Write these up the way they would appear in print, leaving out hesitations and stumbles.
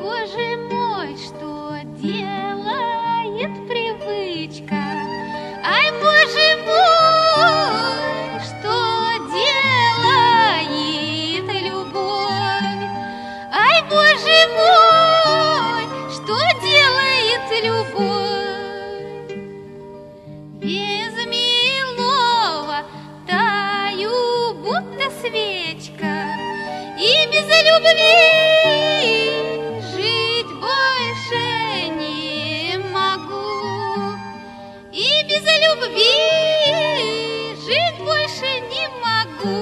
Боже мой, что делает привычка? Ай, Боже мой, что делает любовь? Ай, Боже мой, что делает любовь? Без милого таю, будто свечка, и без любви жить больше не могу. И без любви жить больше не могу.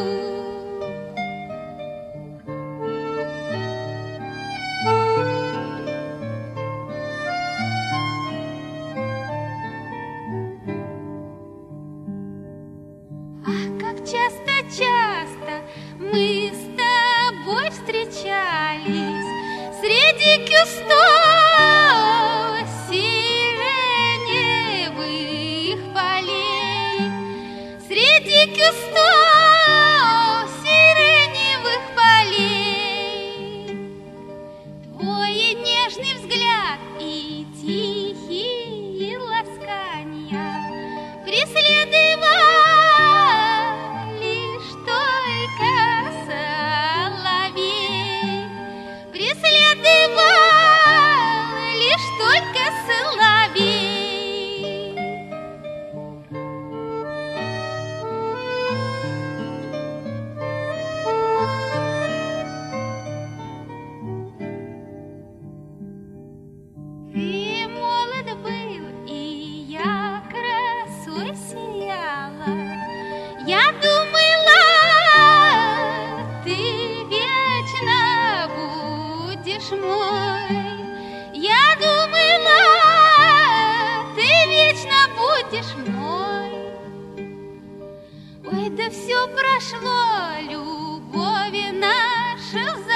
Ах, как часто-часто мы с тобой встречались среди кустов сиреневых полей, среди кустов сиреневых полей. Твой нежный взгляд и тихие ласканья преследовали лишь только соловей, преследовал лишь только соловей. Ты молод был, и я красой сияла. Я думала, ты вечно будешь мой. Я думала, ты вечно будешь мой. Ой, да все прошло, любовь наша